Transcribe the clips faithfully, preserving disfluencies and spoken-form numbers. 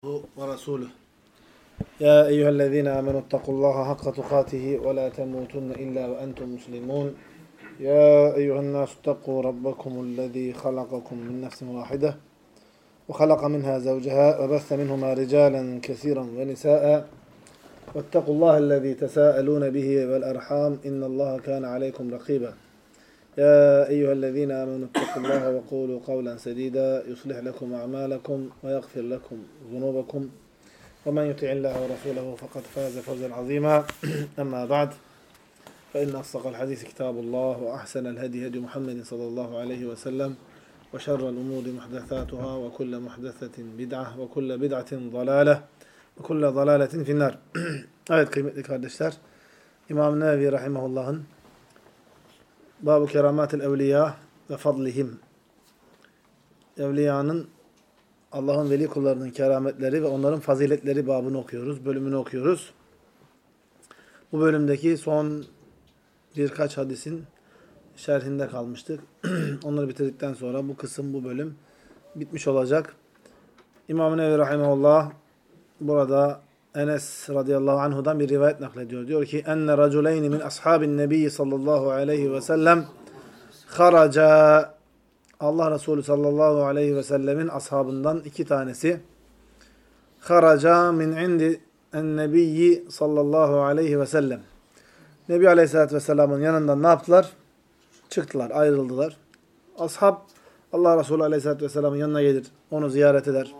ورسوله يا أيها الذين آمنوا اتقوا الله حق تقاته ولا تموتن إلا وأنتم مسلمون يا أيها الناس اتقوا ربكم الذي خلقكم من نفس واحدة وخلق منها زوجها وبث منهما رجالا كثيرا ونساء واتقوا الله الذي تساءلون به والأرحام إن الله كان عليكم رقيبا يا أيها الذين آمنوا اتقوا الله وقولوا قولا سديدا يصلح لكم أعمالكم ويغفر لكم ذنوبكم ومن يطع الله ورسوله فقد فاز فوزا عظيما أما بعد فإن أصدق الحديث كتاب الله وأحسن الهدي هدي محمد صلى الله عليه وسلم وشر الأمور محدثاتها وكل محدثة بدعة وكل بدعة ضلالة وكل ضلالة في النار. Evet kıymetli kardeşler, İmam Nevevi Rahimahullah'ın Bab-ı Keramatil Evliya ve Fadlihim, Evliyanın, Allah'ın veli kullarının kerametleri ve onların faziletleri babını okuyoruz, bölümünü okuyoruz. Bu bölümdeki son birkaç hadisin şerhinde kalmıştık. Onları bitirdikten sonra bu kısım, bu bölüm bitmiş olacak. İmam Nevevi Rahimahullah burada Enes radıyallahu anhu'dan bir rivayet naklediyor. Diyor ki enne raculeyni min ashabin nebiyyi sallallahu aleyhi ve sellem kharaca, Allah Resulü sallallahu aleyhi ve sellemin ashabından iki tanesi kharaca min indi en nebiyyi sallallahu aleyhi ve sellem, Nebi aleyhissalatü vesselamın yanından ne yaptılar? Çıktılar, ayrıldılar. Ashab Allah Resulü aleyhissalatü vesselamın yanına gelir, onu ziyaret eder.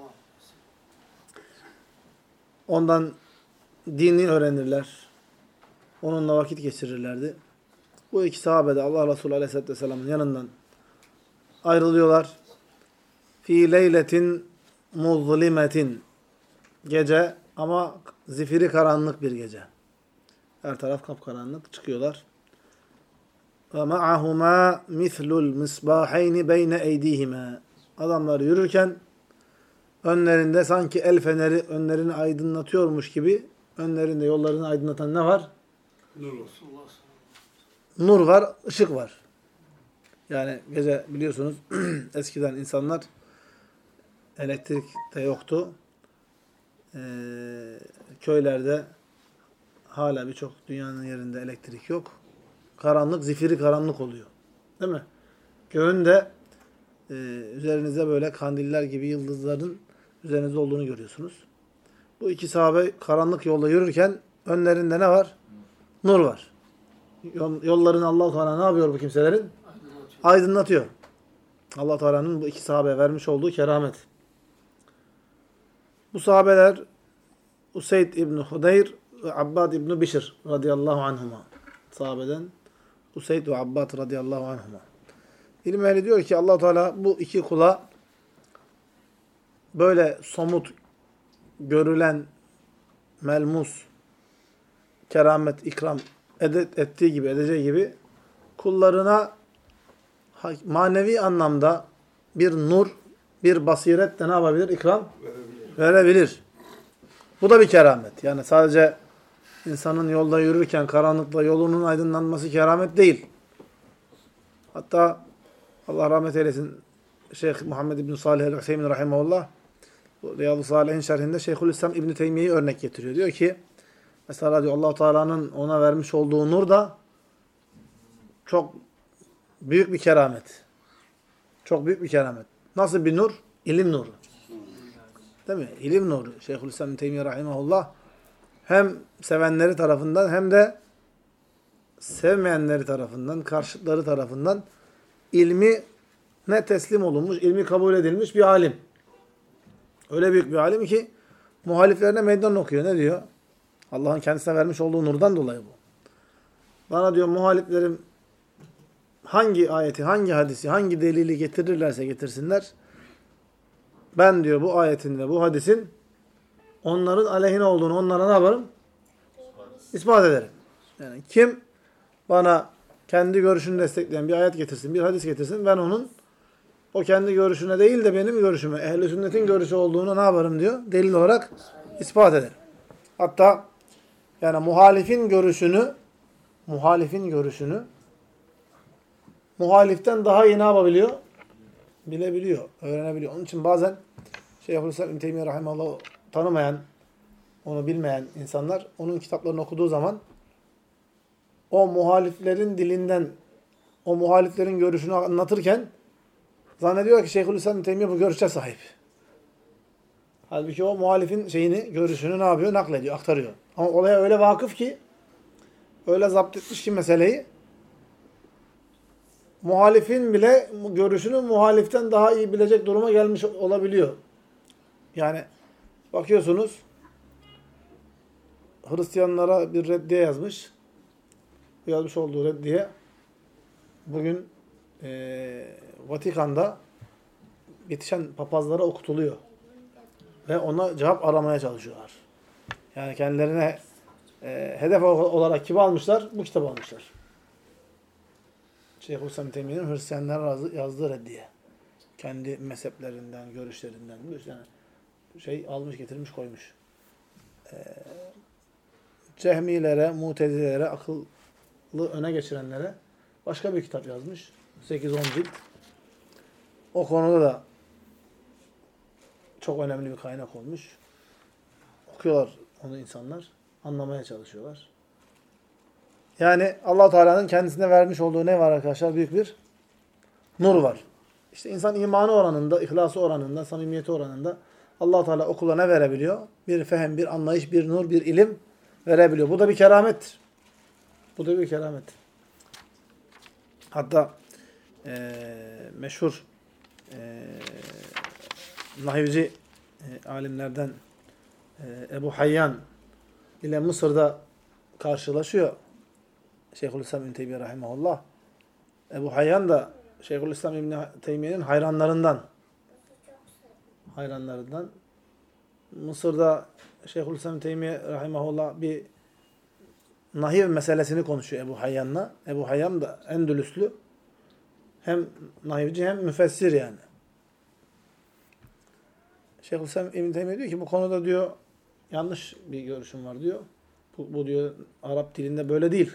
Ondan dinini öğrenirler. Onunla vakit geçirirlerdi. Bu iki sahabe de Allah Resulü Aleyhisselatü Vesselam'ın yanından ayrılıyorlar. Fî leyletin muzlimetin, gece ama zifiri karanlık bir gece. Her taraf kapkaranlık. Çıkıyorlar. Ve ma'ahuma mislul misbaheyni beyne eydihime. Adamlar yürürken önlerinde sanki el feneri önlerini aydınlatıyormuş gibi, önlerinde yollarını aydınlatan ne var? Nur. Nur var, ışık var. Yani gece biliyorsunuz eskiden insanlar, elektrik de yoktu. Ee, köylerde hala birçok dünyanın yerinde elektrik yok. Karanlık, zifiri karanlık oluyor. Değil mi? Göğünde e, üzerinizde böyle kandiller gibi yıldızların üzerinizde olduğunu görüyorsunuz. Bu iki sahabe karanlık yolda yürürken önlerinde ne var? Nur var. Yollarını Allah-u Teala ne yapıyor bu kimselerin? Aydınlatıyor. Allah-u Teala'nın bu iki sahabeye vermiş olduğu keramet. Bu sahabeler Useyd İbni Hudeyr ve Abbad İbni Bişir radıyallahu anhuma. Sahabeden Useyd ve Abbad radıyallahu anhuma. İlim ehli diyor ki Allah-u Teala bu iki kula böyle somut, görülen, melmus, keramet, ikram edet, ettiği gibi, edeceği gibi kullarına manevi anlamda bir nur, bir basiret de ne yapabilir? İkram verebilir. verebilir. Bu da bir keramet. Yani sadece insanın yolda yürürken karanlıkta yolunun aydınlanması keramet değil. Hatta Allah rahmet eylesin Şeyh Muhammed İbn Salih el-Hüseyin rahimehullah Riyad-ı Salih'in şerhinde Şeyhülislam İbn Teymiye'yi örnek getiriyor. Diyor ki mesela diyor Allah-u Teala'nın ona vermiş olduğu nur da çok büyük bir keramet. Çok büyük bir keramet. Nasıl bir nur? İlim nuru. Değil mi? İlim nuru. Şeyhülislam İbn Teymiye rahimehullah hem sevenleri tarafından hem de sevmeyenleri tarafından, karşıtları tarafından ilmi ne teslim olunmuş, ilmi kabul edilmiş bir alim. Öyle büyük bir alim ki muhaliflerine meydan okuyor. Ne diyor? Allah'ın kendisine vermiş olduğu nurdan dolayı bu. Bana diyor muhaliflerim hangi ayeti, hangi hadisi, hangi delili getirirlerse getirsinler, ben diyor bu ayetin ve bu hadisin onların aleyhine olduğunu onlara ne yaparım? İspat ederim. Yani kim bana kendi görüşünü destekleyen bir ayet getirsin, bir hadis getirsin, ben onun o kendi görüşüne değil de benim görüşüme, ehl-i sünnetin görüşü olduğunu ne yaparım diyor? Delil olarak ispat ederim. Hatta yani muhalifin görüşünü, muhalifin görüşünü muhaliften daha iyi ne yapabiliyor? Bilebiliyor, öğrenebiliyor. Onun için bazen Şeyhülislam İbn Teymiye rahimehullah tanımayan, onu bilmeyen insanlar onun kitaplarını okuduğu zaman o muhaliflerin dilinden, o muhaliflerin görüşünü anlatırken zannediyor ki Şeyhülislam İbn Teymiyye bu görüşe sahip. Halbuki o muhalifin şeyini, görüşünü ne yapıyor? Naklediyor, aktarıyor. Ama olaya öyle vakıf ki, öyle zapt etmiş ki meseleyi, muhalifin bile görüşünü muhaliften daha iyi bilecek duruma gelmiş olabiliyor. Yani bakıyorsunuz, Hristiyanlara bir reddiye yazmış. Bu yazmış olduğu reddiye bugün e, Vatikan'da yetişen papazlara okutuluyor. Ve ona cevap aramaya çalışıyorlar. Yani kendilerine e, hedef olarak kimi almışlar? Bu kitabı almışlar. Şeyhülislam İbn Teymiyye'nin Hristiyanlara yazdığı reddiye. Kendi mezheplerinden, görüşlerinden. Yani şey almış, getirmiş, koymuş. E, Cehmilere, Mutezilelere, akıllı öne geçirenlere başka bir kitap yazmış. sekiz on cilt. O konuda da çok önemli bir kaynak olmuş. Okuyorlar onu insanlar. Anlamaya çalışıyorlar. Yani Allah-u Teala'nın kendisine vermiş olduğu ne var arkadaşlar? Büyük bir nur var. İşte insan imanı oranında, ihlası oranında, samimiyeti oranında Allah-u Teala okula ne verebiliyor? Bir fehem, bir anlayış, bir nur, bir ilim verebiliyor. Bu da bir keramettir. Bu da bir keramettir. Hatta e, meşhur e, nahivci e, alimlerden e, Ebu Hayyan ile Mısır'da karşılaşıyor Şeyhülislam İbn Teymiyye rahimehullah. Ebu Hayyan da Şeyhülislam İbn Teymiyye'nin hayranlarından. Hayranlarından. Mısır'da Şeyhülislam İbn Teymiyye rahimehullah bir nahiv meselesini konuşuyor Ebu Hayyan'la. Ebu Hayyan da Endülüslü. Hem nahivci hem müfessir yani. Şeyhülislam İbn Teymiyye diyor ki bu konuda diyor yanlış bir görüşüm var diyor. Bu, bu diyor Arap dilinde böyle değil.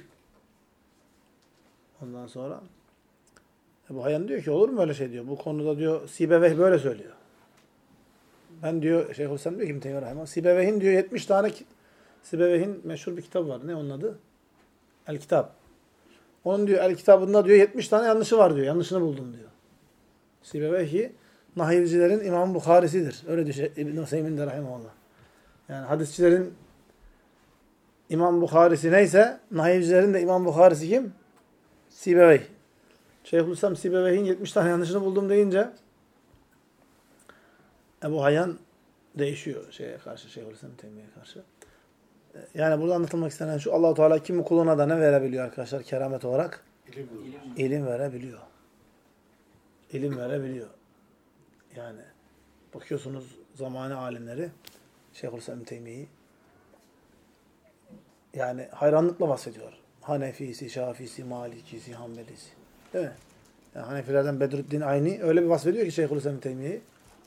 Ondan sonra Ebu Hayyan diyor ki olur mu öyle şey diyor. Bu konuda diyor Sibeveyh böyle söylüyor. Ben diyor Şeyhülislam diyor ki İbn Teymiyye rahimehullah Sibeveyh'in diyor yetmiş tane Sibeveyh'in meşhur bir kitabı var. Ne onun adı? El Kitap. Onun diyor El Kitabında diyor yetmiş tane yanlışı var diyor. Yanlışını buldum diyor. Sibeveyhi nahivcilerin İmam Bukhari'sidir. Öyle diyor İbn Hüseyin de rahimehullah. Yani hadisçilerin İmam Bukhari'si neyse nahivcilerin de İmam Bukhari'si kim? Sibeveyh. Şeyhülislam Sibeveyh'in yetmiş tane yanlışını buldum deyince Ebu Hayyan değişiyor şeye karşı, Şeyhülislam Teymiyye'ye karşı. Yani burada anlatılmak istenen şu, Allah-u Teala kimi kuluna da ne verebiliyor arkadaşlar keramet olarak? İlim, İlim verebiliyor. İlim verebiliyor. Yani bakıyorsunuz zamane alimleri Şeyhülislam Teymiyye'yi yani hayranlıkla bahsediyor. Hanefisi, Şafisi, Malikisi, Hanbelisi. Değil mi? Yani Hanefilerden Bedrüddin Ayni öyle bir vasfediyor ki Şeyhülislam Teymiyye'yi.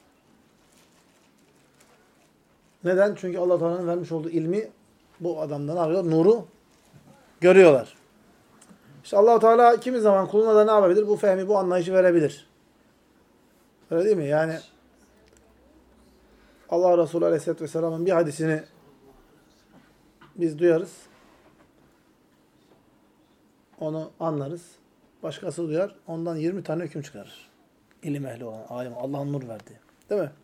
Neden? Çünkü Allah Teala'nın vermiş olduğu ilmi bu adamdan arıyor, nuru görüyorlar. İşte Allah Teala kimi zaman kuluna da ne yapabilir? Bu fehmi, bu anlayışı verebilir. Öyle değil mi? Yani Allah Resulü Aleyhisselatü Vesselam'ın bir hadisini biz duyarız. Onu anlarız. Başkası duyar. Ondan yirmi tane hüküm çıkarır. İlim ehli olan, alim, Allah'ın nur verdiği. Değil mi?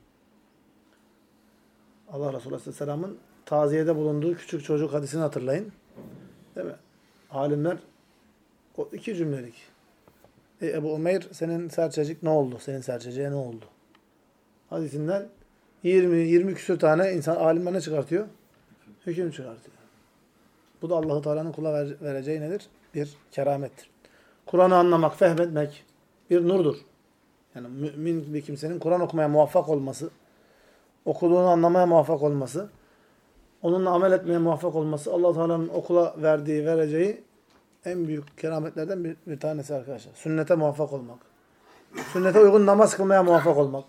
Allah Resulü Aleyhisselam'ın taziyede bulunduğu küçük çocuk hadisini hatırlayın. Değil mi? Alimler o iki cümlelik. E, Ebu Umeyr senin serçecik ne oldu? Senin serçeciye ne oldu? Hadisinden yirmi yirmi küsur tane insan alimler ne çıkartıyor? Hüküm çıkartıyor. Bu da Allah-u Teala'nın kula ver, vereceği nedir? Bir keramettir. Kur'an'ı anlamak, fehmetmek bir nurdur. Yani mümin bir kimsenin Kur'an okumaya muvaffak olması, okuduğunu anlamaya muvaffak olması, onunla amel etmeye muvaffak olması Allah-u Teala'nın okula verdiği, vereceği en büyük kerametlerden bir, bir tanesi arkadaşlar. Sünnete muvaffak olmak. Sünnete uygun namaz kılmaya muvaffak olmak.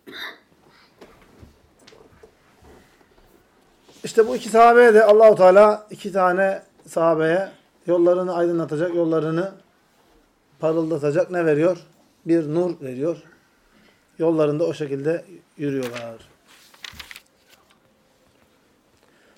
İşte bu iki sahabeye de Allah-u Teala iki tane sahabeye yollarını aydınlatacak, yollarını parıldatacak ne veriyor? Bir nur veriyor. Yollarında o şekilde yürüyorlar.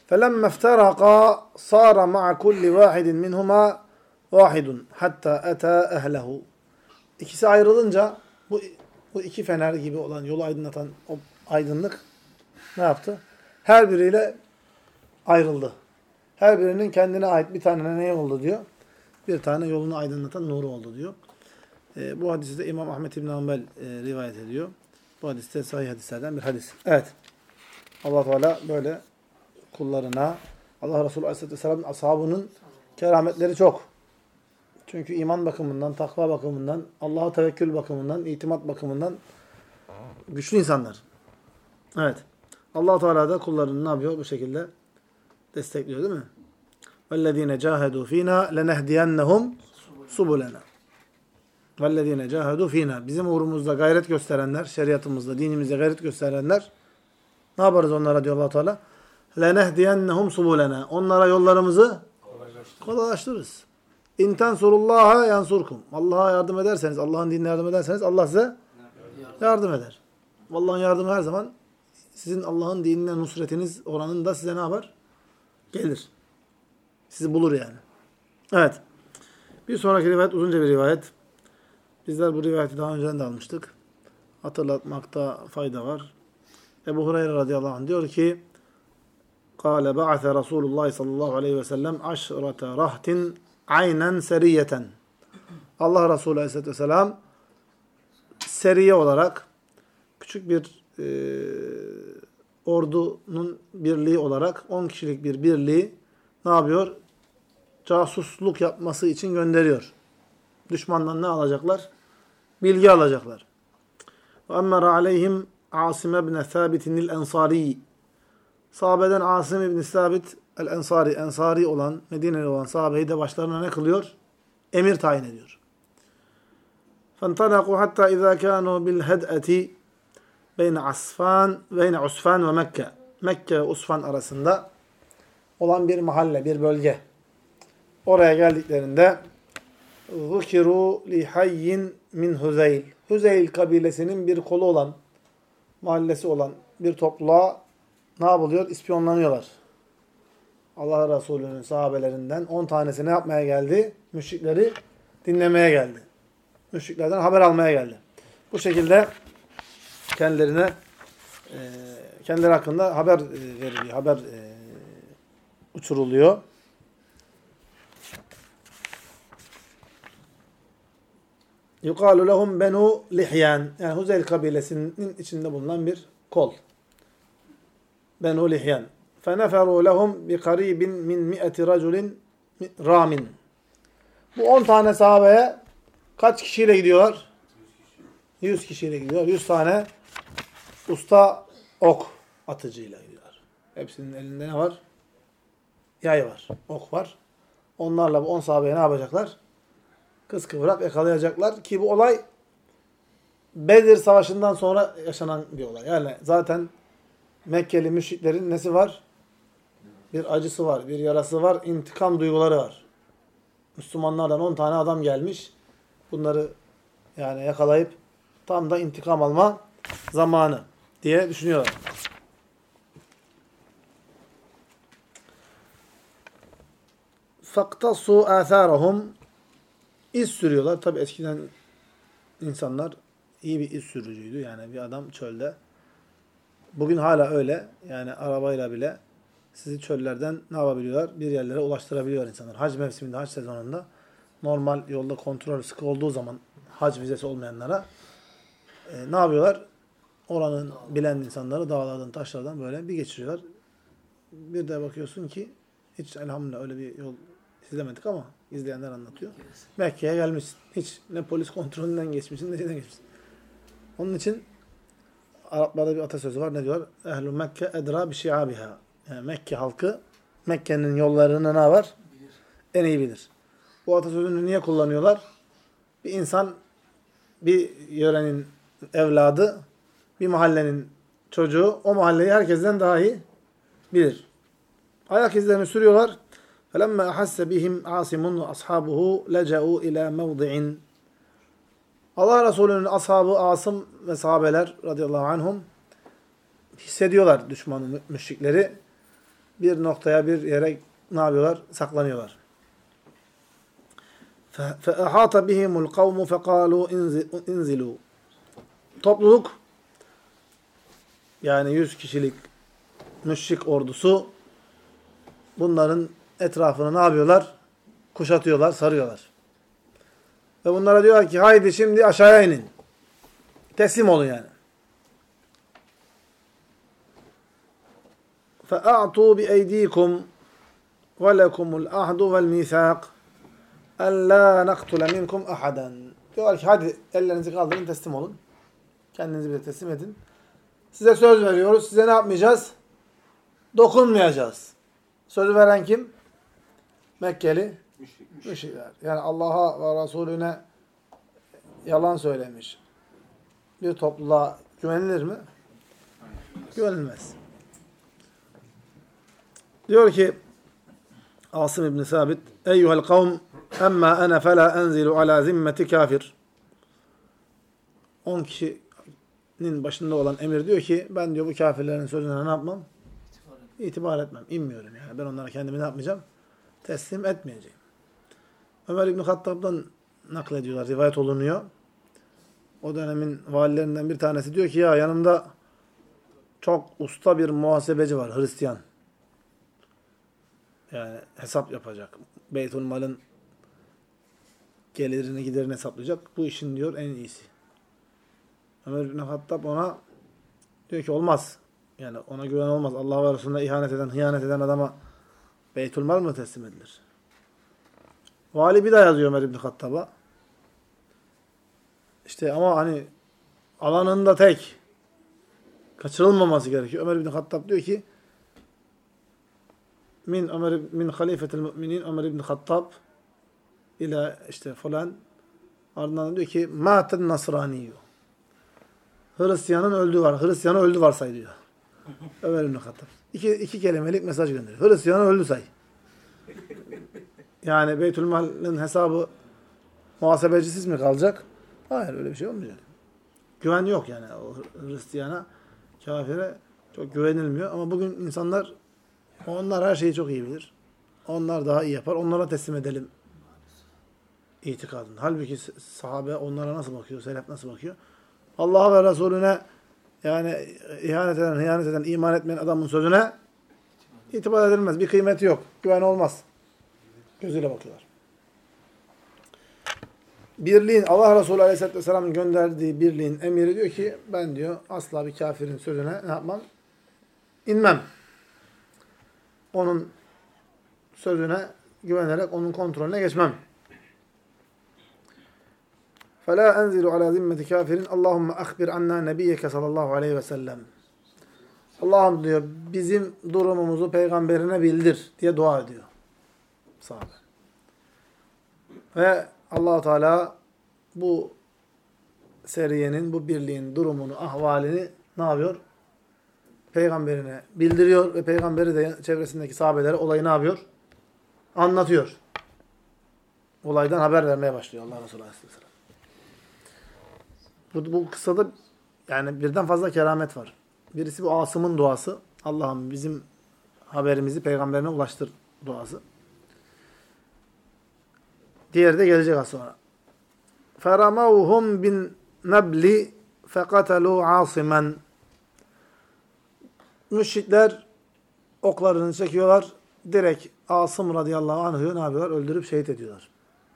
فَلَمَّ اَفْتَرَقَا صَارَ مَعَ كُلِّ وَاحِدٍ مِنْهُمَا وَاحِدٌ hatta ata ehlehu. İkisi ayrılınca bu, bu iki fener gibi olan, yolu aydınlatan o aydınlık ne yaptı? Her biriyle ayrıldı. Her birinin kendine ait bir tane ne oldu diyor? Bir tane yolunu aydınlatan nuru oldu diyor. E, bu hadisi de İmam Ahmed İbn Hanbel e, rivayet ediyor. Bu hadis de sahih hadislerden bir hadis. Evet. Allah Teala böyle kullarına, Allah Resulü Aleyhisselatü Vesselam'ın ashabının kerametleri çok. Çünkü iman bakımından, takva bakımından, Allah'a tevekkül bakımından, itimat bakımından güçlü insanlar. Evet. Allah Teala da kullarını ne yapıyor? Bu şekilde destekliyor değil mi? وَالَّذ۪ينَ جَاهَدُوا ف۪ينَا لَنَهْدِيَنَّهُمْ سُبُلَنَا وَالَّذ۪ينَ جَاهَدُوا ف۪ينَا Bizim uğrumuzda gayret gösterenler, şeriatımızda, dinimizde gayret gösterenler, ne yaparız onlara diyor Allah Teala? لَنَهْدِيَنَّهُمْ سُبُلَنَا Onlara yollarımızı kolaylaştırırız. اِنْ تَنْصُرُ اللّٰهَ يَنْصُرْكُمْ Allah'a yardım ederseniz, Allah'ın dinine yardım ederseniz Allah size yardım eder. Allah'ın yardımı her zaman sizin Allah'ın dinine nusretiniz oranında size ne yapar? Gelir. Sizi bulur yani. Evet. Bir sonraki rivayet uzunca bir rivayet. Bizler bu rivayeti daha önceden de almıştık. Hatırlatmakta fayda var. Ebu Hureyre radıyallahu anh diyor ki قَالَ بَعَثَ رَسُولُ اللّٰهِ sallallahu aleyhi ve sellem عَشْرَةَ رَهْتٍ aynen seriyeten. Allah Resulü Aleyhisselatü Vesselam seriye olarak küçük bir e, ordunun birliği olarak on kişilik bir birliği ne yapıyor? Casusluk yapması için gönderiyor. Düşmandan ne alacaklar? Bilgi alacaklar. وَاَمَّرَ عَلَيْهِمْ عَاصِمَ بْنَ ثَابِتٍ الْاَنْصَارِيِّ Sahabeden Asim ibn Sabit el-Ensari, Ensari olan, Medine'li olan sahabeyi de başlarına ne kılıyor? Emir tayin ediyor. فَانْطَلَقُوا حَتَّى اِذَا كَانُوا بِالْهَدْأَةِ بَيْنَ عَسْفَانِ بَيْنَ عُسْفَانِ ve Mekke. Mekke ve Usfan arasında olan bir mahalle, bir bölge. Oraya geldiklerinde ذُكِرُوا لِحَيٍّ min Huzeyl. Huzeyl kabilesinin bir kolu olan, mahallesi olan bir topluluğa ne yapılıyor? İspiyonlanıyorlar. Allah Resulü'nün sahabelerinden on tanesi ne yapmaya geldi? Müşrikleri dinlemeye geldi. Müşriklerden haber almaya geldi. Bu şekilde kendilerine e, kendileri hakkında haber e, veriliyor. Haber e, uçuruluyor. Yukalu lehum benu Lihyan. Yani Huzeyl kabilesinin içinde bulunan bir kol. Benu Lihyan. فَنَفَرُوا لَهُمْ بِقَرِيبٍ مِنْ مِئَةِ رَجُلٍ ramin. Bu on tane sahabeye kaç kişiyle gidiyorlar? yüz kişiyle gidiyorlar. yüz tane usta ok atıcıyla gidiyorlar. Hepsinin elinde ne var? Yay var, ok var. Onlarla bu on sahabeye ne yapacaklar? Kıskıvrak yakalayacaklar ki bu olay Bedir Savaşı'ndan sonra yaşanan bir olay. Yani zaten Mekkeli müşriklerin nesi var? Bir acısı var, bir yarası var, intikam duyguları var. Müslümanlardan on tane adam gelmiş. Bunları yani yakalayıp tam da intikam alma zamanı diye düşünüyorlar. فَاقْتَصُوا آثَارَهُمْ İz sürüyorlar. Tabi eskiden insanlar iyi bir iz sürücüydü. Yani bir adam çölde. Bugün hala öyle. Yani arabayla bile sizi çöllerden ne yapabiliyorlar? Bir yerlere ulaştırabiliyor insanlar. Hac mevsiminde, hac sezonunda normal yolda kontrol sıkı olduğu zaman hac vizesi olmayanlara e, ne yapıyorlar? Oranın bilen insanları dağlardan, taşlardan böyle bir geçiriyorlar. Bir de bakıyorsun ki hiç elhamdülillah öyle bir yol izlemedik ama izleyenler anlatıyor. Mekke'ye gelmişsin. Hiç ne polis kontrolünden geçmişsin ne şeyden geçmişsin. Onun için Araplarda bir atasözü var. Ne diyor? Ehl-i Mekke edra bi şiabiha. Yani Mekke halkı Mekke'nin yollarını ne var? Bilir. En iyi bilir. Bu atasözünü niye kullanıyorlar? Bir insan bir yörenin evladı, bir mahallenin çocuğu o mahalleyi herkesten daha iyi bilir. Ayak izlerini sürüyorlar. فَلَمَّا أَحَسَّ بِهِمْ عَاصِمٌ وَأَصْحَابُهُ لَجَأُوا إِلَى مَوْضِعٍ Allah Resulü'nün ashabı Asım ve sahabeler radıyallahu anhum hissediyorlar düşmanı, müşrikleri. bir noktaya, bir yere ne yapıyorlar? Saklanıyorlar. فَاَحَاطَ بِهِمُ الْقَوْمُ فَقَالُوا اِنْزِلُوا Topluluk, yani yüz kişilik müşrik ordusu bunların etrafını ne yapıyorlar? Kuşatıyorlar, sarıyorlar. Ve bunlara diyorlar ki haydi şimdi aşağıya inin. Teslim olun yani. فَاَعْتُوا بِاَيْد۪يكُمْ وَلَكُمُ الْأَحْدُ وَالْمِيثَاقِ اَلَّا نَقْتُلَ مِنْكُمْ اَحَدًا Diyorlar ki hadi ellerinizi kaldırın, teslim olun. Kendinizi bile teslim edin. Size söz veriyoruz. Size ne yapmayacağız? Dokunmayacağız. Sözü veren kim? Mekkeli müşrikler. Yani Allah'a ve Resulüne yalan söylemiş bir topluluğa güvenilir mi? Güvenilmez. Diyor ki Asım İbn Sabit Eyyuhel kavm emma ana fela enzilu ala zimmeti kafir. on kişinin başında olan emir diyor ki ben diyor bu kafirlerin sözüne ne yapmam? İtibar etmem. İnmiyorum yani. Ben onlara kendimi ne yapmayacağım? Teslim etmeyeceğim. Ömer İbn Hattab'dan naklediyorlar. Rivayet olunuyor. O dönemin valilerinden bir tanesi diyor ki ya yanımda çok usta bir muhasebeci var. Hristiyan. Yani hesap yapacak. Beytülmal'ın gelirini giderini hesaplayacak. Bu işin diyor en iyisi. Ömer İbn Hattab ona diyor ki olmaz. Yani ona güven olmaz. Allah ve Resulüne ihanet eden, hıyanet eden adama Beytülmal mı teslim edilir? Vali bir daha yazıyor Ömer İbn Hattab'a. İşte ama hani alanında tek kaçırılmaması gerekiyor. Ömer İbn Hattab diyor ki min Ömer min halifetil müminin Ömer İbn Hattab ile işte falan ardından diyor ki maten nasraniyu. Hristiyanın öldüğü var. Hristiyanı öldü varsay diyor. Ömer İbn Hattab. İki, iki kelimelik mesaj gönderiyor. Hristiyanı öldü say. Yani Beytülmal'in hesabı muhasebecisiz mi kalacak? Hayır öyle bir şey olmayacak. Güven yok yani o Hristiyana, kafire çok güvenilmiyor. Ama bugün insanlar onlar her şeyi çok iyi bilir. Onlar daha iyi yapar. Onlara teslim edelim itikadını. Halbuki sahabe onlara nasıl bakıyor? Selef nasıl bakıyor? Allah'a ve Resulüne yani ihanet eden, hıyanet eden, iman etmeyen adamın sözüne itibar edilmez. Bir kıymeti yok. Güven olmaz. Gözüyle bakıyorlar. Birliğin, Allah Resulü Aleyhisselatü Vesselam'ın gönderdiği birliğin emiri diyor ki ben diyor asla bir kafirin sözüne ne yapmam? İnmem. Onun sözüne güvenerek onun kontrolüne geçmem. فَلَا أَنْزِلُ عَلَى ذِمَّةِ كَافِرٍ اللّٰهُمَّ أَخْبِرْ عَنَّا نَبِيَّكَ sallallahu aleyhi ve sellem. Allah'ım diyor bizim durumumuzu peygamberine bildir diye dua ediyor. Sahabe. Ve Allah-u Teala bu seriyenin, bu birliğin durumunu, ahvalini ne yapıyor? Peygamberine bildiriyor ve peygamberi de çevresindeki sahabelere olayı ne yapıyor? Anlatıyor. Olaydan haber vermeye başlıyor Allah Resulü Aleyhisselam. Bu, bu kıssada yani birden fazla keramet var. Birisi bu Asım'ın duası. Allah'ım bizim haberimizi peygamberine ulaştır duası. Diğeri de gelecek az sonra. فَرَمَوْهُمْ بِالنَّبْلِ فَقَتَلُوا عَاصِمًا Müşrikler oklarını çekiyorlar. Direkt Asım radıyallahu anh'ı ne yapıyorlar? Öldürüp şehit ediyorlar.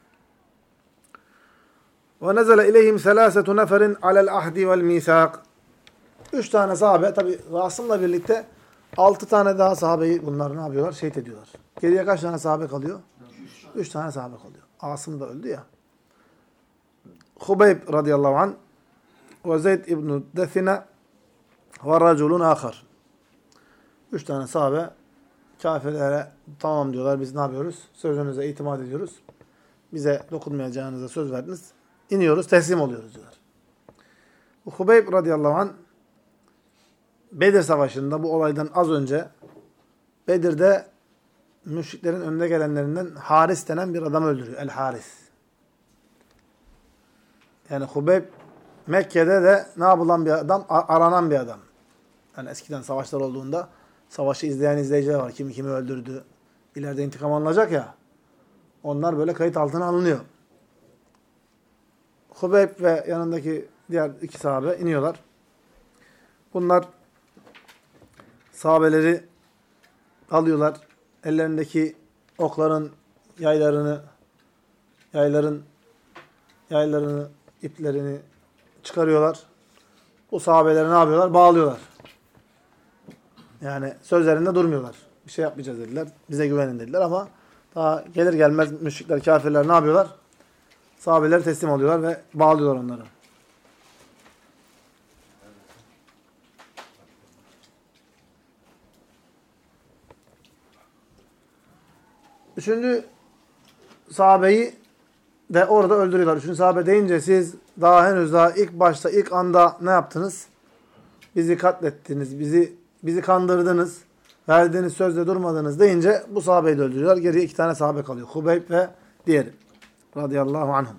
وَنَزَلَ اِلَيْهِمْ ثَلَاسَةُ نَفَرٍ عَلَى الْعَهْدِ وَالْمِيثَاقِ Üç tane sahabe, tabi Asım'la birlikte altı tane daha sahabeyi bunlar ne yapıyorlar? Şehit ediyorlar. Geriye kaç tane sahabe kalıyor? Üç tane sahabe kalıyor. Asım da öldü ya. Hubeyb radıyallahu anh ve Zeyd ibn Define ve raculun ahar. Üç tane sahabe kafirlere tamam diyorlar. Biz ne yapıyoruz? Sözünüze itimat ediyoruz. Bize dokunmayacağınıza söz verdiniz. İniyoruz, teslim oluyoruz diyorlar. Hubeyb radıyallahu anh Bedir Savaşı'nda bu olaydan az önce Bedir'de müşriklerin önde gelenlerinden Haris denen bir adam öldürüyor. El-Haris. Yani Hubeyb Mekke'de de ne yapılan bir adam? Aranan bir adam. Yani eskiden savaşlar olduğunda Savaşı izleyen izleyiciler var. Kimi kimi öldürdü. İleride intikam alınacak ya. Onlar böyle kayıt altına alınıyor. Hubeyb ve yanındaki diğer iki sahabe iniyorlar. Bunlar sahabeleri alıyorlar. Ellerindeki okların yaylarını, yayların yaylarını, iplerini çıkarıyorlar. Bu sahabeleri ne yapıyorlar? Bağlıyorlar. Yani sözlerinde durmuyorlar. Bir şey yapmayacağız dediler. Bize güvenin dediler ama daha gelir gelmez müşrikler, kafirler ne yapıyorlar? Sahabeleri teslim alıyorlar ve bağlıyorlar onları. Üçüncü sahabeyi de orada öldürüyorlar. Üçüncü sahabe deyince siz daha henüz daha ilk başta, ilk anda ne yaptınız? Bizi katlettiniz, bizi bizi kandırdınız, verdiğiniz sözle durmadınız deyince bu sahabeyi de öldürüyorlar. Geriye iki tane sahabe kalıyor. Hubeyb ve diğeri. Radıyallahu anhum.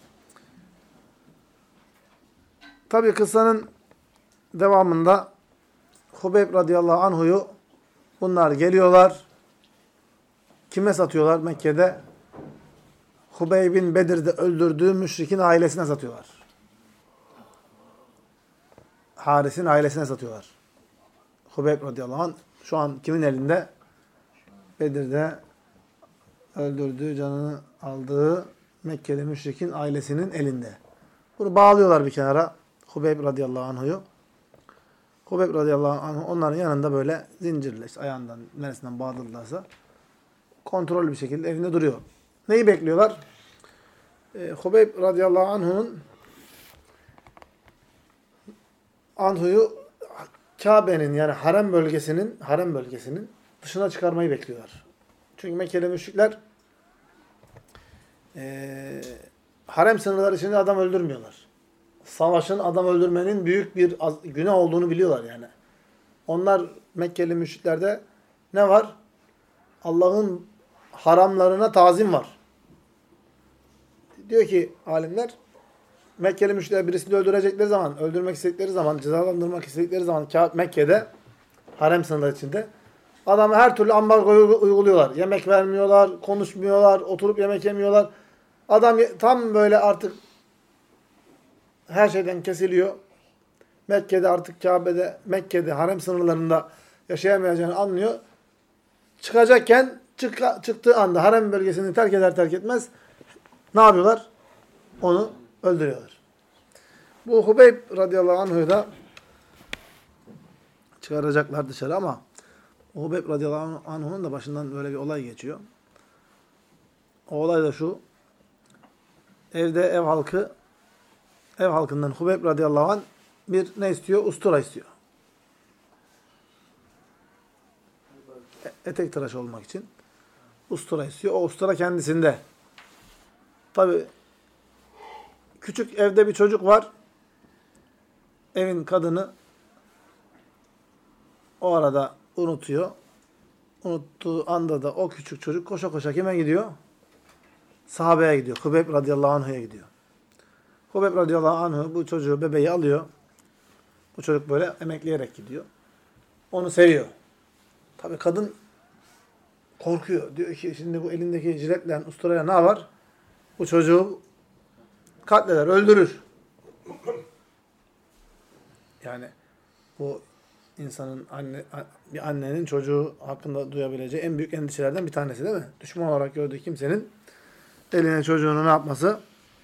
Tabi kıssanın devamında Hubeyb radıyallahu anhu'yu bunlar geliyorlar. Kime satıyorlar Mekke'de? Hubeyb'in Bedir'de öldürdüğü müşrikin ailesine satıyorlar. Haris'in ailesine satıyorlar. Hubeyb radıyallahu anh şu an kimin elinde? Bedir'de öldürdüğü, canını aldığı Mekkeli müşrikin ailesinin elinde. Bunu bağlıyorlar bir kenara. Hubeyb radıyallahu anh'u. Hubeyb radıyallahu anh onların yanında böyle zincirle, işte ayağından neresinden bağladılarsa kontrollü bir şekilde evinde duruyor. Neyi bekliyorlar? Ee, Hubeyb radıyallahu anh'un anhu'yu Kabe'nin yani harem bölgesinin harem bölgesinin dışına çıkarmayı bekliyorlar. Çünkü Mekkeli müşrikler e, harem sınırları içinde adam öldürmüyorlar. Savaşın adam öldürmenin büyük bir günah olduğunu biliyorlar yani. Onlar Mekkeli müşriklerde ne var? Allah'ın haramlarına tazim var. Diyor ki alimler, Mekkeli müşrikler birisini öldürecekleri zaman, öldürmek istedikleri zaman, cezalandırmak istedikleri zaman Mekke'de, harem sınırları içinde adamı her türlü ambargoyu uyguluyorlar. Yemek vermiyorlar, konuşmuyorlar, oturup yemek yemiyorlar. Adam tam böyle artık her şeyden kesiliyor. Mekke'de artık Kabe'de, Mekke'de harem sınırlarında yaşayamayacağını anlıyor. Çıkacakken çık, çıktığı anda harem bölgesini terk eder terk etmez ne yapıyorlar? Onu öldürüyorlar. Bu Hubeyb radıyallahu anh'ı da çıkaracaklar dışarı ama Hubeyb radıyallahu anh'ın da başından böyle bir olay geçiyor. O olay da şu. Evde ev halkı ev halkından Hubeyb radıyallahu anh bir ne istiyor? Ustura istiyor. Etek tıraşı olmak için ustura istiyor. O ustura kendisinde. Tabi küçük evde bir çocuk var. Evin kadını o arada unutuyor. Unuttuğu anda da o küçük çocuk koşa koşa kime gidiyor? Sahabeye gidiyor. Hubeyb radıyallahu anh'a gidiyor. Hubeyb radıyallahu anh bu çocuğu, bebeği alıyor. Bu çocuk böyle emekleyerek gidiyor. Onu seviyor. Tabii kadın korkuyor. Diyor ki şimdi bu elindeki jiletle, usturayla ne var? Bu çocuğu katleder, öldürür. Yani bu insanın anne, bir annenin çocuğu hakkında duyabileceği en büyük endişelerden bir tanesi değil mi? Düşman olarak gördüğü kimsenin eline çocuğunu ne yapması?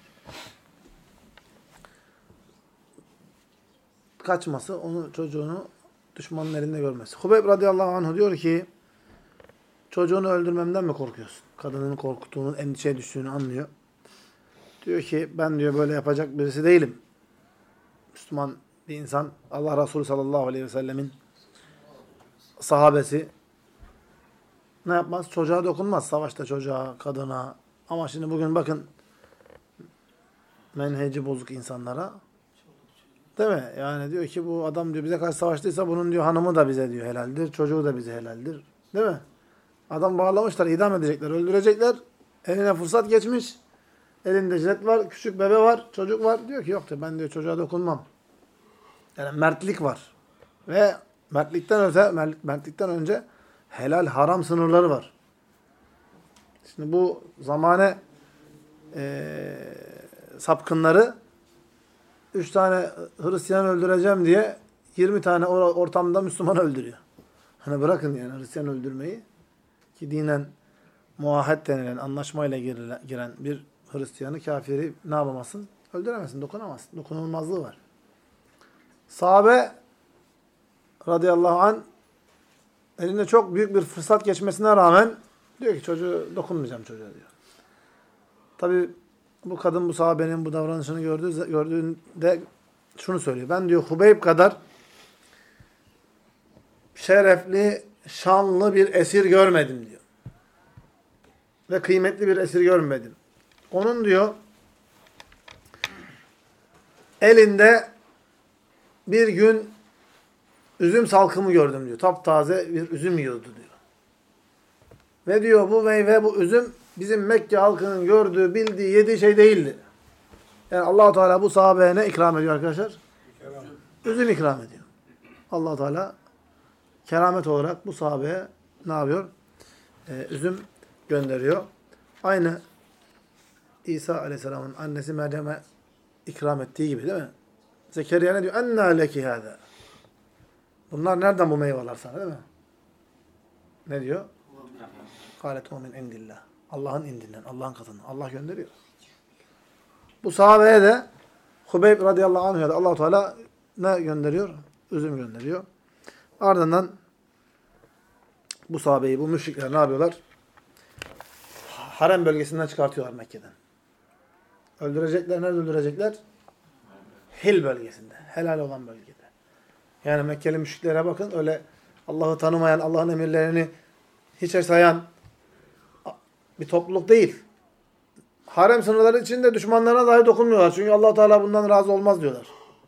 Kaçması, onu çocuğunu düşmanın elinde görmesi. Hubeyb radıyallahu anh diyor ki çocuğunu öldürmemden mi korkuyorsun? Kadının korktuğunu, endişeye düştüğünü anlıyor. Diyor ki ben diyor böyle yapacak birisi değilim. Müslüman bir insan, Allah Resulü sallallahu aleyhi ve sellemin sahabesi ne yapmaz? Çocuğa dokunmaz. Savaşta çocuğa, kadına. Ama şimdi bugün bakın menheci bozuk insanlara. Değil mi? Yani diyor ki bu adam diyor bize karşı savaştıysa bunun diyor hanımı da bize diyor helaldir. Çocuğu da bize helaldir. Değil mi? Adam bağlamışlar, idam edecekler, öldürecekler. Eline fırsat geçmiş. Elinde jilet var, küçük bebe var, çocuk var. Diyor ki yok diyor ben diyor çocuğa dokunmam. Yani mertlik var. Ve Mertlikten öte, mertlikten önce helal haram sınırları var. Şimdi bu zamane e, sapkınları üç tane Hristiyan öldüreceğim diye yirmi tane ortamda Müslüman öldürüyor. Hani bırakın yani Hristiyan öldürmeyi, ki dinen muahet denilen anlaşmayla giren bir Hristiyanı, kafiri ne yapamazsın? Öldüremezsin, dokunamazsın. Dokunulmazlığı var. Sahabe radıyallahu anh elinde çok büyük bir fırsat geçmesine rağmen diyor ki çocuğu dokunmayacağım çocuğa diyor. Tabi bu kadın bu sahabenin bu davranışını gördüğü, gördüğünde şunu söylüyor. Ben diyor Hubeyb kadar şerefli, şanlı bir esir görmedim diyor. Ve kıymetli bir esir görmedim. Onun diyor elinde bir gün üzüm salkımı gördüm diyor. Taptaze bir üzüm yiyordu diyor. Ve diyor bu meyve, bu üzüm bizim Mekke halkının gördüğü, bildiği, yediği şey değildi. Yani Allah-u Teala bu sahabeye ne ikram ediyor arkadaşlar? Üzüm ikram ediyor. Allah-u Teala keramet olarak bu sahabeye ne yapıyor? Ee, üzüm gönderiyor. Aynı İsa Aleyhisselam'ın annesi Meryem'e ikram ettiği gibi değil mi? Zekeriya ne diyor? Ennâ leki hâzâ. Bunlar nereden bu meyveler sana değil mi? Ne diyor? Kâletu min indillah. Allah'ın indinden, Allah'ın katından. Allah gönderiyor. Bu sahabeye de Hubeyb radıyallahu anh'a da Allah-u Teala ne gönderiyor? Üzüm gönderiyor. Ardından bu sahabeyi, bu müşrikler ne yapıyorlar? Harem bölgesinden çıkartıyorlar Mekke'den. Öldürecekler, nerede öldürecekler? Hil bölgesinde. Helal olan bölgede. Yani Mekkeli müşriklere bakın, öyle Allah'ı tanımayan, Allah'ın emirlerini hiçe sayan bir topluluk değil. Harem sınırları içinde düşmanlarına dahi dokunmuyorlar. Çünkü Allah Teala bundan razı olmaz diyorlar.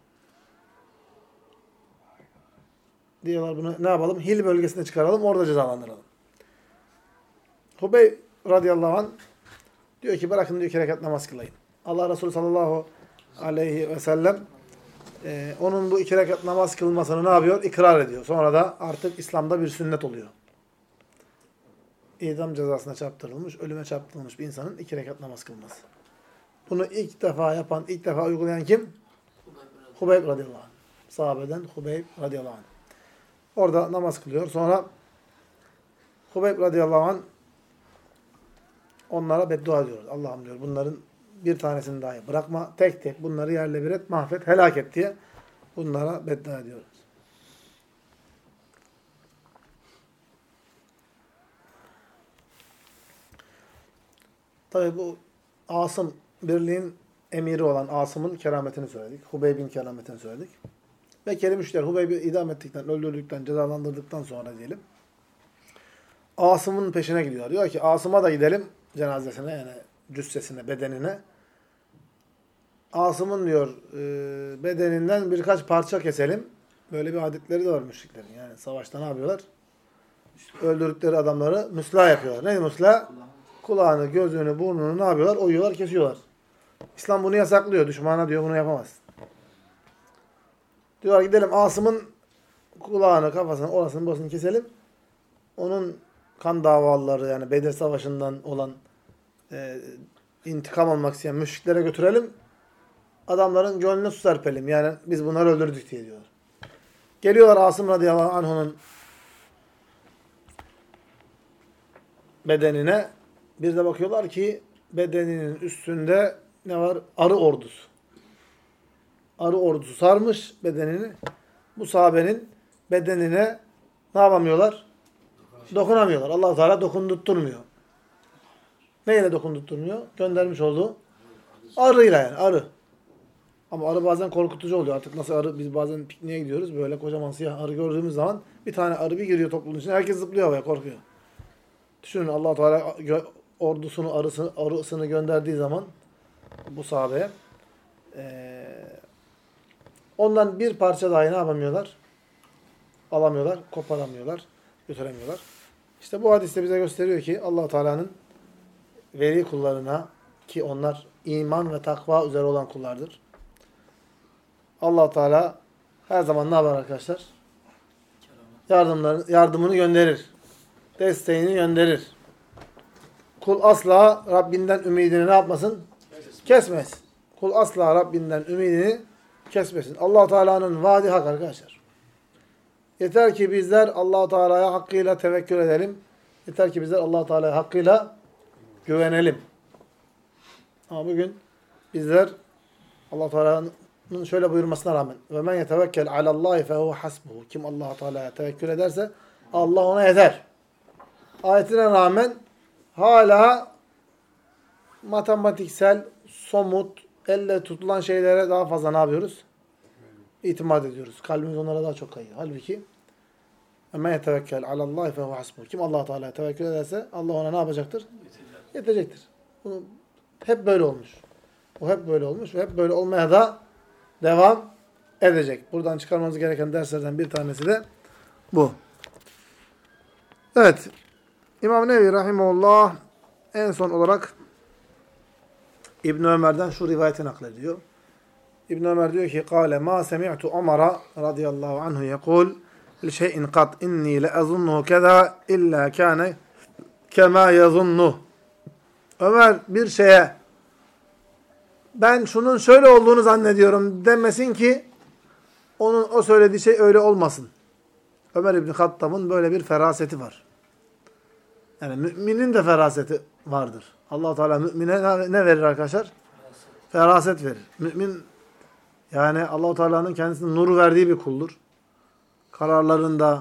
Diyorlar bunu ne yapalım? Hil bölgesine çıkaralım, orada cezalandıralım. Hubeyb radıyallahu anh diyor ki bırakın diyor iki rekat namaz kılayım. Allah Resulü sallallahu aleyhi ve sellem e, onun bu iki rekat namaz kılmasını ne yapıyor? İkrar ediyor. Sonra da artık İslam'da bir sünnet oluyor. İdam cezasına çarptırılmış, ölüme çarptırılmış bir insanın iki rekat namaz kılması. Bunu ilk defa yapan, ilk defa uygulayan kim? Hubeyb radıyallahu anh. Sahabeden Hubeyb radıyallahu anh. Orada namaz kılıyor. Sonra Hubeyb radıyallahu anh onlara beddua ediyor. Allah'ım diyor bunların bir tanesini dahi bırakma. Tek tek bunları yerle bir et, mahvet, helak et diye bunlara beddua ediyoruz. Tabi bu Asım, birliğin emiri olan Asım'ın kerametini söyledik. Hubeyb'in kerametini söyledik. Mekkeli müşrikler Hubeyb'i idam ettikten, öldürdükten, cezalandırdıktan sonra diyelim. Asım'ın peşine gidiyor. Diyor ki Asım'a da gidelim cenazesine, yani cüssesine, bedenine. Asım'ın diyor e, bedeninden birkaç parça keselim. Böyle bir adetleri de var müşriklerin. Yani savaşta ne yapıyorlar? Öldürdükleri adamları müslah yapıyorlar. Ne müslah? Kulağını, gözünü, burnunu ne yapıyorlar? Oyuyorlar, kesiyorlar. İslam bunu yasaklıyor. Düşmana diyor bunu yapamaz. Diyorlar gidelim Asım'ın kulağını, kafasını, orasını, burasını keselim. Onun kan davaları, yani Bedir Savaşı'ndan olan e, intikam almak isteyen müşriklere götürelim. Adamların gönlüne su serpelim. Yani biz bunları öldürdük diye diyorlar. Geliyorlar Asım radıyallahu anh'ın bedenine. Bir de bakıyorlar ki bedeninin üstünde ne var? Arı ordusu. Arı ordusu sarmış bedenini. Bu sahabenin bedenine ne yapamıyorlar? Dokunamıyorlar. Allah Teala dokundurtturmuyor. Neyle dokundurtturmuyor? Göndermiş olduğu arıyla, yani arı. Ama arı bazen korkutucu oluyor. Artık nasıl arı, biz bazen pikniğe gidiyoruz. Böyle kocaman siyah arı gördüğümüz zaman bir tane arı bir giriyor toplumun içine. Herkes zıplıyor havaya, korkuyor. Düşünün Allah Teala ordusunu, arısını, arısını gönderdiği zaman bu sahabeye ee, ondan bir parça dahi ne yapamıyorlar? Alamıyorlar, koparamıyorlar, götüremiyorlar. İşte bu hadiste bize gösteriyor ki Allah Teala'nın veli kullarına, ki onlar iman ve takva üzere olan kullardır. Allah Teala her zaman ne yapar arkadaşlar? yardımlarını, yardımını gönderir. Desteğini gönderir. Kul asla Rabbinden ümidini ne yapmasın? Kesmesin. Kul asla Rabbinden ümidini kesmesin. Allah Teala'nın vaadi hak arkadaşlar. Yeter ki bizler Allah Teala'ya hakkıyla tevekkül edelim. Yeter ki bizler Allah Teala'ya hakkıyla güvenelim. Ama bugün bizler Allah Teala'nın şöyle buyurmasına rağmen ve men yetevekkel alallahi fehuve hasbuhu. Kim Allah Teala'ya tevekkül ederse Allah ona yeter. Ayetine rağmen hala matematiksel, somut, elle tutulan şeylere daha fazla ne yapıyoruz? İtimat ediyoruz. Kalbimiz onlara daha çok kayıyor. Halbuki men yetevekkel alallahi fehuve hasbuhu. Kim Allah Teala'ya tevekkül ederse Allah ona ne yapacaktır? Yetecektir. Bunu hep böyle olmuş. Bu hep böyle olmuş ve hep böyle olmaya da devam edecek. Buradan çıkarmamız gereken derslerden bir tanesi de bu. Evet. İmam Nevevi Rahimahullah en son olarak İbn Ömer'den şu rivayeti naklediyor. İbn Ömer diyor ki: "Kâle mâ semi'tu Ömer'a radıyallahu anhu yekul li şey'in kat inni le azunnuhu keza illa kâne kemâ yazunnuh." Ömer bir şeye ben şunun şöyle olduğunu zannediyorum demesin ki onun o söylediği şey öyle olmasın. Ömer İbn Hattab'ın böyle bir feraseti var. Yani müminin de feraseti vardır. Allah Teala mümine ne verir arkadaşlar? Feraset verir. Mümin yani Allah Teala'nın kendisine nuru verdiği bir kuldur. Kararlarında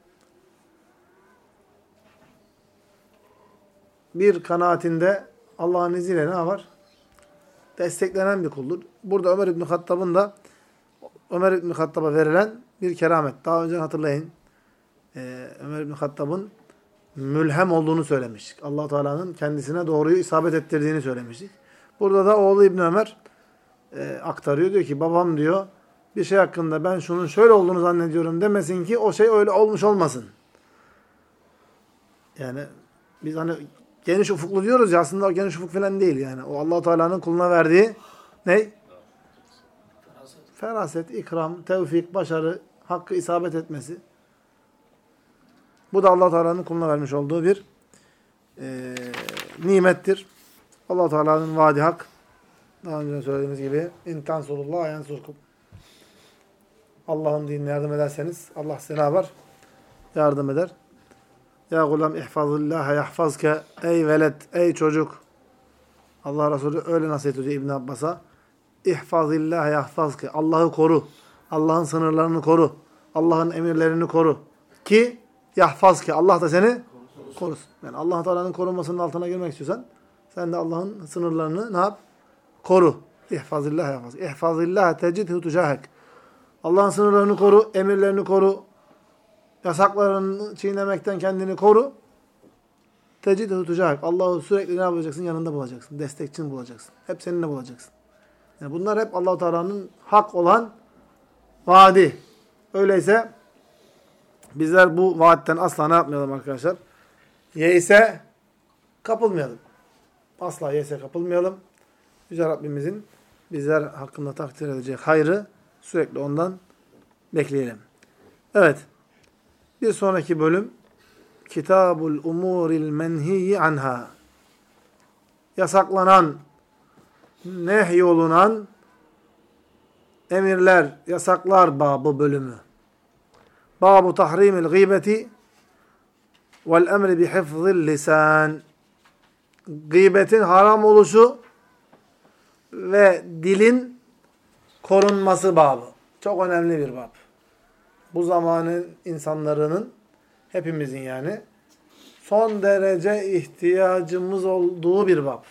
bir kanaatinde Allah'ın izniyle ne var? Desteklenen bir kuldur. Burada Ömer İbn Hattab'ın da Ömer İbn Hattab'a verilen bir keramet. Daha önce hatırlayın. Ee, Ömer İbn Hattab'ın mülhem olduğunu söylemiştik. Allah Teala'nın kendisine doğruyu isabet ettirdiğini söylemiştik. Burada da oğlu İbn Ömer e, aktarıyor. Diyor ki babam diyor bir şey hakkında ben şunun şöyle olduğunu zannediyorum demesin ki o şey öyle olmuş olmasın. Yani biz hani geniş ufuklu diyoruz ya aslında o geniş ufuk falan değil yani. O Allah Teala'nın kuluna verdiği ne? Feraset, ikram, tevfik, başarı, hakkı isabet etmesi. Bu da Allah Teala'nın kuluna vermiş olduğu bir e, nimettir. Allah Teala'nın vaadi hak. Daha önce söylediğimiz gibi in tansurullah yansurkum. Allah'ın dinine yardım ederseniz Allah size ne yapar? Yardım eder. Ya gulam ihfazillâhe yahfazke. Ey velet, ey çocuk. Allah Resulü öyle nasihat ediyor İbn Abbas'a. İhfazillâhe yahfazke. Allah'ı koru. Allah'ın sınırlarını koru. Allah'ın emirlerini koru. Ki yahfazke. Allah da seni korusun. Yani Allah Teala'nın korunmasının altına girmek istiyorsan sen de Allah'ın sınırlarını ne yap? Koru. İhfazillâhe yahfazke. İhfazillâhe tecidhu tujahek. Allah'ın sınırlarını koru, emirlerini koru. Yasaklarını çiğnemekten kendini koru. Tecidhu tujahek. Allah'ı sürekli ne yapacaksın? Yanında bulacaksın. Destekçin bulacaksın. Hep seninle bulacaksın. Yani bunlar hep Allah Teala'nın hak olan vaadi. Öyleyse bizler bu vaatten asla ne yapmayalım arkadaşlar? Yeise kapılmayalım. Asla yeise kapılmayalım. Yüce Rabbimizin bizler hakkında takdir edecek hayrı sürekli ondan bekleyelim. Evet. Bir sonraki bölüm Kitabul Umuril Menhiyi Anha. Yasaklanan, nehyolunan emirler, yasaklar babı bölümü. Babu tahrimil gıybeti vel emri bi hifzil lisan. Gıybetin haram oluşu ve dilin korunması babı. Çok önemli bir bab. Bu zamanın insanların, hepimizin yani, son derece ihtiyacımız olduğu bir bab.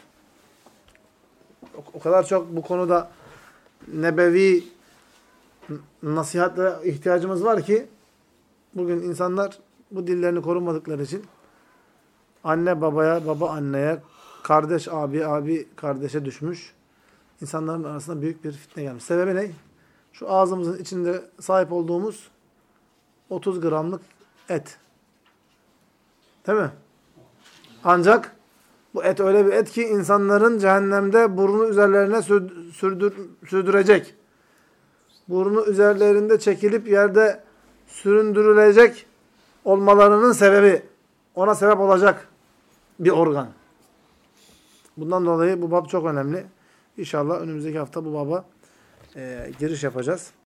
O kadar çok bu konuda nebevi nasihatlere ihtiyacımız var ki, bugün insanlar bu dillerini korumadıkları için anne babaya, baba anneye, kardeş abi, abi kardeşe düşmüş. İnsanların arasında büyük bir fitne gelmiş. Sebebi ne? Şu ağzımızın içinde sahip olduğumuz otuz gramlık et. Değil mi? Ancak bu et öyle bir et ki insanların cehennemde burnu üzerlerine sürdür, sürdürecek. Burnu üzerlerinde çekilip yerde süründürülecek olmalarının sebebi, ona sebep olacak bir organ. Bundan dolayı bu bab çok önemli. İnşallah önümüzdeki hafta bu baba e, giriş yapacağız.